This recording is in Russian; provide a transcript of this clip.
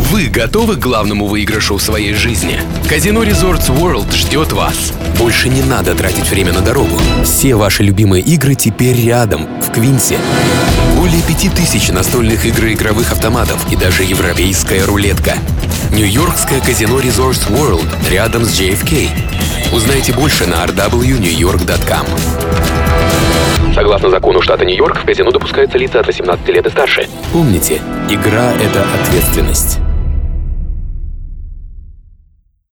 Вы готовы к главному выигрышу в своей жизни? Казино Resorts World ждет вас. Больше не надо тратить время на дорогу. Все ваши любимые игры теперь рядом, в Квинсе. Более 5000 настольных игр и игровых автоматов и даже европейская рулетка. Нью-Йоркское казино Resorts World рядом с JFK. Узнайте больше на rwnewyork.com. Согласно закону штата Нью-Йорк, в казино допускаются лица от 18 лет и старше. Помните, игра — это ответственность.